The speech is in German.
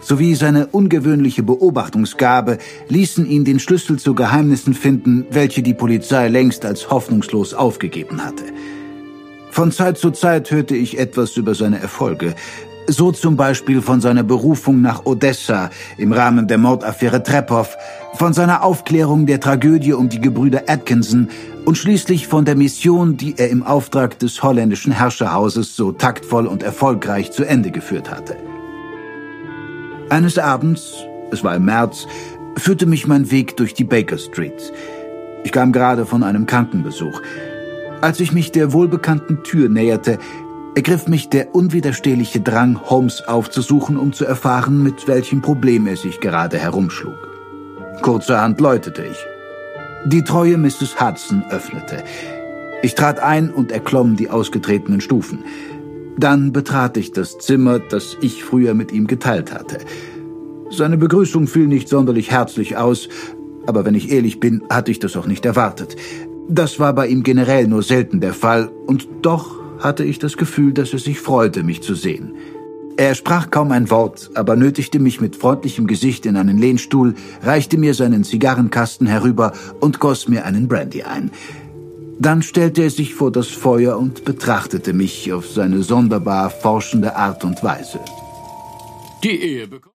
sowie seine ungewöhnliche Beobachtungsgabe ließen ihn den Schlüssel zu Geheimnissen finden, welche die Polizei längst als hoffnungslos aufgegeben hatte. Von Zeit zu Zeit hörte ich etwas über seine Erfolge, so zum Beispiel von seiner Berufung nach Odessa im Rahmen der Mordaffäre Trepow, von seiner Aufklärung der Tragödie um die Gebrüder Atkinson und schließlich von der Mission, die er im Auftrag des holländischen Herrscherhauses so taktvoll und erfolgreich zu Ende geführt hatte. Eines Abends, es war im März, führte mich mein Weg durch die Baker Street. Ich kam gerade von einem Krankenbesuch. Als ich mich der wohlbekannten Tür näherte, ergriff mich der unwiderstehliche Drang, Holmes aufzusuchen, um zu erfahren, mit welchem Problem er sich gerade herumschlug. Kurzerhand läutete ich. Die treue Mrs. Hudson öffnete. Ich trat ein und erklomm die ausgetretenen Stufen. Dann betrat ich das Zimmer, das ich früher mit ihm geteilt hatte. Seine Begrüßung fiel nicht sonderlich herzlich aus, aber wenn ich ehrlich bin, hatte ich das auch nicht erwartet. Das war bei ihm generell nur selten der Fall, und doch hatte ich das Gefühl, dass er sich freute, mich zu sehen. Er sprach kaum ein Wort, aber nötigte mich mit freundlichem Gesicht in einen Lehnstuhl, reichte mir seinen Zigarrenkasten herüber und goss mir einen Brandy ein. Dann stellte er sich vor das Feuer und betrachtete mich auf seine sonderbar forschende Art und Weise. Die Ehe